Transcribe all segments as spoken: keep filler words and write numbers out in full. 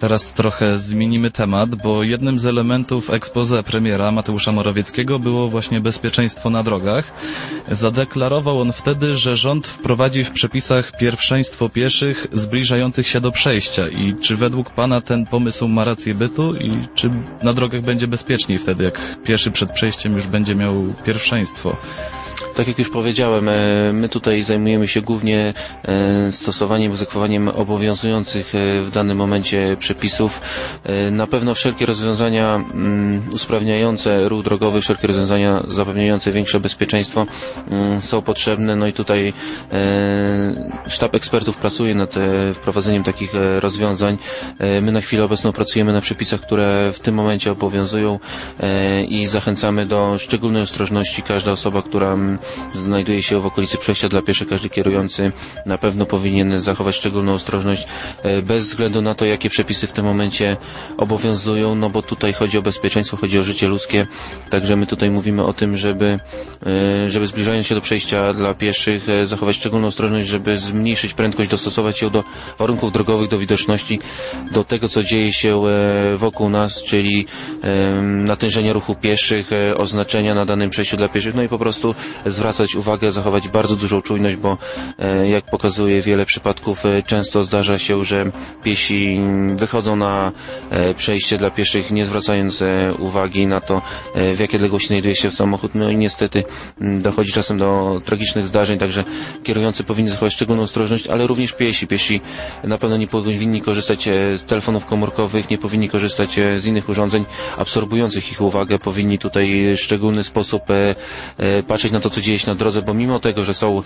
Teraz trochę zmienimy temat, bo jednym z elementów exposé premiera Mateusza Morawieckiego było właśnie bezpieczeństwo na drogach. Zadeklarował on wtedy, że rząd wprowadzi w przepisach pierwszeństwo pieszych zbliżających się do przejścia. I czy według pana ten pomysł ma rację bytu i czy na drogach będzie bezpieczniej wtedy, jak pieszy przed przejściem już będzie miał pierwszeństwo? Tak jak już powiedziałem, my tutaj zajmujemy się głównie stosowaniem, egzekwowaniem obowiązujących w danym momencie przepisów. Na pewno wszelkie rozwiązania usprawniające ruch drogowy, wszelkie rozwiązania zapewniające większe bezpieczeństwo są potrzebne. No i tutaj sztab ekspertów pracuje nad wprowadzeniem takich rozwiązań. My na chwilę obecną pracujemy na przepisach, które w tym momencie obowiązują i zachęcamy do szczególnej ostrożności. Każda osoba, która znajduje się w okolicy przejścia dla pieszych, każdy kierujący na pewno powinien zachować szczególną ostrożność bez względu na to, jakie przepisy w tym momencie obowiązują, no bo tutaj chodzi o bezpieczeństwo, chodzi o życie ludzkie, także my tutaj mówimy o tym, żeby, żeby zbliżając się do przejścia dla pieszych zachować szczególną ostrożność, żeby zmniejszyć prędkość, dostosować ją do warunków drogowych, do widoczności, do tego, co dzieje się wokół nas, czyli natężenia ruchu pieszych, oznaczenia na danym przejściu dla pieszych, no i po prostu zwracać uwagę, zachować bardzo dużą czujność, bo jak pokazuje wiele przypadków, często zdarza się, że piesi wychodzą na przejście dla pieszych, nie zwracając uwagi na to, w jakiej odległości znajduje się samochód. No i niestety dochodzi czasem do tragicznych zdarzeń, także kierujący powinni zachować szczególną ostrożność, ale również piesi. Piesi na pewno nie powinni korzystać z telefonów komórkowych, nie powinni korzystać z innych urządzeń absorbujących ich uwagę, powinni tutaj w szczególny sposób patrzeć na to, co dzieje się na drodze, bo mimo tego, że są e,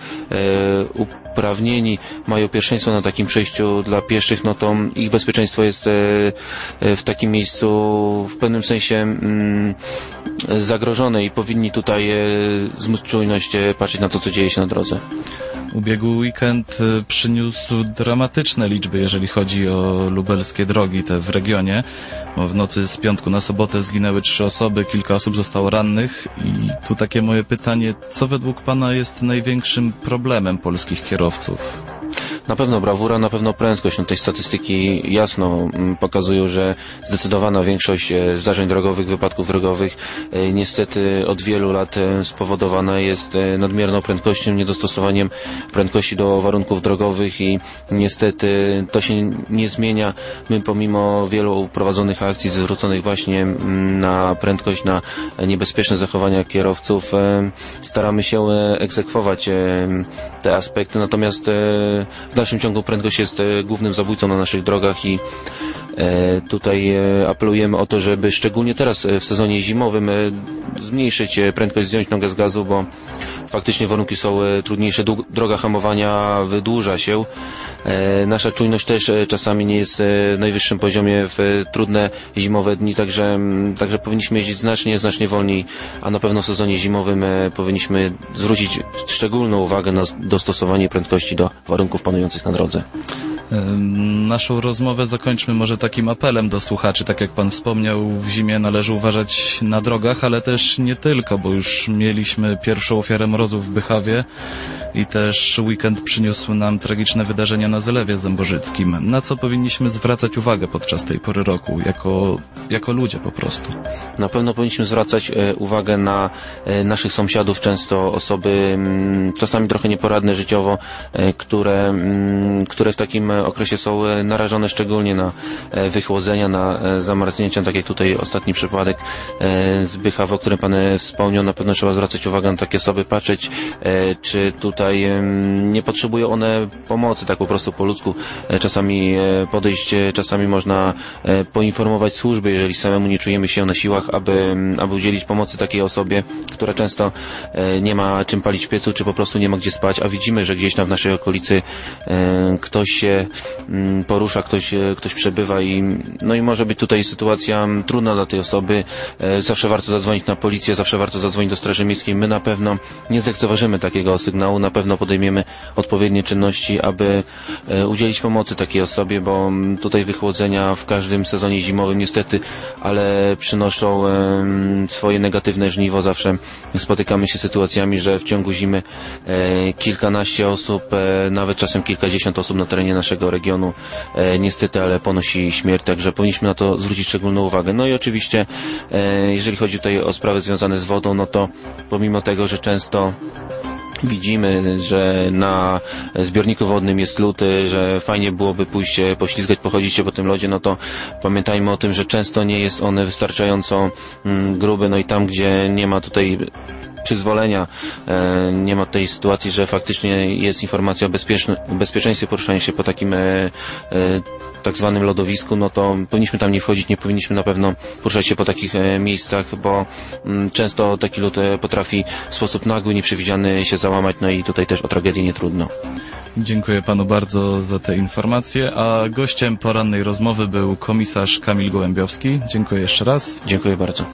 uprawnieni, mają pierwszeństwo na takim przejściu dla pieszych, no to ich bezpieczeństwo jest e, w takim miejscu w pewnym sensie mm, zagrożone i powinni tutaj e, z czujność e, patrzeć na to, co dzieje się na drodze. Ubiegły weekend przyniósł dramatyczne liczby, jeżeli chodzi o lubelskie drogi te w regionie. W nocy z piątku na sobotę zginęły trzy osoby, kilka osób zostało rannych i tu takie moje pytanie, co według pana jest największym problemem polskich kierowców? Na pewno brawura, na pewno prędkość. No, tej statystyki jasno pokazują, że zdecydowana większość zdarzeń drogowych, wypadków drogowych niestety od wielu lat spowodowana jest nadmierną prędkością, niedostosowaniem prędkości do warunków drogowych i niestety to się nie zmienia. My pomimo wielu prowadzonych akcji zwróconych właśnie na prędkość, na niebezpieczne zachowania kierowców staramy się egzekwować te aspekty, natomiast w dalszym ciągu prędkość jest głównym zabójcą na naszych drogach i tutaj apelujemy o to, żeby szczególnie teraz w sezonie zimowym zmniejszyć prędkość, zdjąć nogę z gazu, bo faktycznie warunki są trudniejsze, droga hamowania wydłuża się. Nasza czujność też czasami nie jest w najwyższym poziomie w trudne zimowe dni, także, także powinniśmy jeździć znacznie, znacznie wolniej, a na pewno w sezonie zimowym powinniśmy zwrócić szczególną uwagę na dostosowanie prędkości do warunków panujących na drodze. Naszą rozmowę zakończmy może takim apelem do słuchaczy. Tak jak pan wspomniał, w zimie należy uważać na drogach, ale też nie tylko, bo już mieliśmy pierwszą ofiarę mrozów w Bychawie i też weekend przyniósł nam tragiczne wydarzenia na Zalewie Zębożyckim. Na co powinniśmy zwracać uwagę podczas tej pory roku, jako, jako ludzie po prostu? Na pewno powinniśmy zwracać uwagę na naszych sąsiadów, często osoby czasami trochę nieporadne życiowo, które, które w takim okresie są narażone szczególnie na wychłodzenia, na zamarznięcia, tak jak tutaj ostatni przypadek z Bychawa, o którym pan wspomniał. Na pewno trzeba zwracać uwagę na takie osoby, patrzeć, czy tutaj nie potrzebują one pomocy, tak po prostu po ludzku czasami podejść, czasami można poinformować służby, jeżeli samemu nie czujemy się na siłach, aby, aby udzielić pomocy takiej osobie, która często nie ma czym palić w piecu, czy po prostu nie ma gdzie spać, a widzimy, że gdzieś tam w naszej okolicy ktoś się porusza, ktoś, ktoś przebywa i, no i może być tutaj sytuacja trudna dla tej osoby. Zawsze warto zadzwonić na policję, zawsze warto zadzwonić do Straży Miejskiej. My na pewno nie zlekceważymy takiego sygnału, na pewno podejmiemy odpowiednie czynności, aby udzielić pomocy takiej osobie, bo tutaj wychłodzenia w każdym sezonie zimowym niestety, ale przynoszą swoje negatywne żniwo. Zawsze spotykamy się z sytuacjami, że w ciągu zimy kilkanaście osób, nawet czasem kilkadziesiąt osób na terenie naszego tego regionu e, niestety, ale ponosi śmierć, także powinniśmy na to zwrócić szczególną uwagę. No i oczywiście, e, jeżeli chodzi tutaj o sprawy związane z wodą, no to pomimo tego, że często widzimy, że na zbiorniku wodnym jest lód, że fajnie byłoby pójść, poślizgać, pochodzić się po tym lodzie, no to pamiętajmy o tym, że często nie jest on wystarczająco mm, gruby, no i tam, gdzie nie ma tutaj przyzwolenia, e, nie ma tej sytuacji, że faktycznie jest informacja o bezpieczeństwie poruszania się po takim e, e, tak zwanym lodowisku, no to powinniśmy tam nie wchodzić, nie powinniśmy na pewno poruszać się po takich e, miejscach, bo m, często taki lód e, potrafi w sposób nagły, nieprzewidziany się załamać, no i tutaj też o tragedię nie trudno. Dziękuję panu bardzo za te informacje, a gościem porannej rozmowy był komisarz Kamil Gołębiowski. Dziękuję jeszcze raz. Dziękuję bardzo.